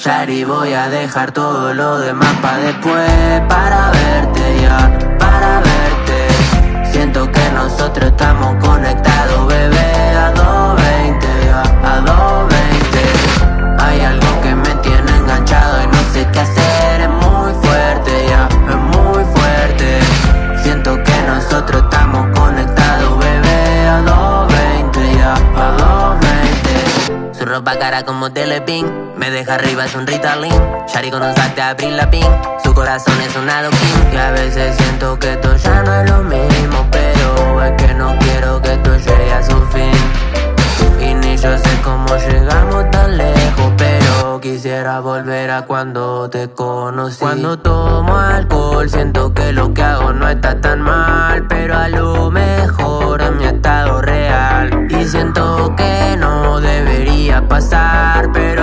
Shari, voy a dejar todo lo demás pa' después, para verte ya, para verte. Siento que nosotros estamos conectados, bebé, a 220 ya, a 220. Hay algo que me tiene enganchado y no sé qué hacer, es muy fuerte ya, es muy fuerte. Siento que nosotros estamos conectados, bebé, a 220 ya, a 220. Su ropa cara como Telepin, me deja arriba, es un Ritalin. Shari con un sac de Avril Lavigne, su corazón es un adoquín. Y a veces siento que esto ya no es lo mismo, pero es que no quiero que esto llegue a su fin. Y ni yo sé cómo llegamos tan lejos, pero quisiera volver a cuando te conocí. Cuando tomo alcohol siento que lo que hago no está tan mal, pero a lo mejor es mi estado real. Y siento que no debería pasar, pero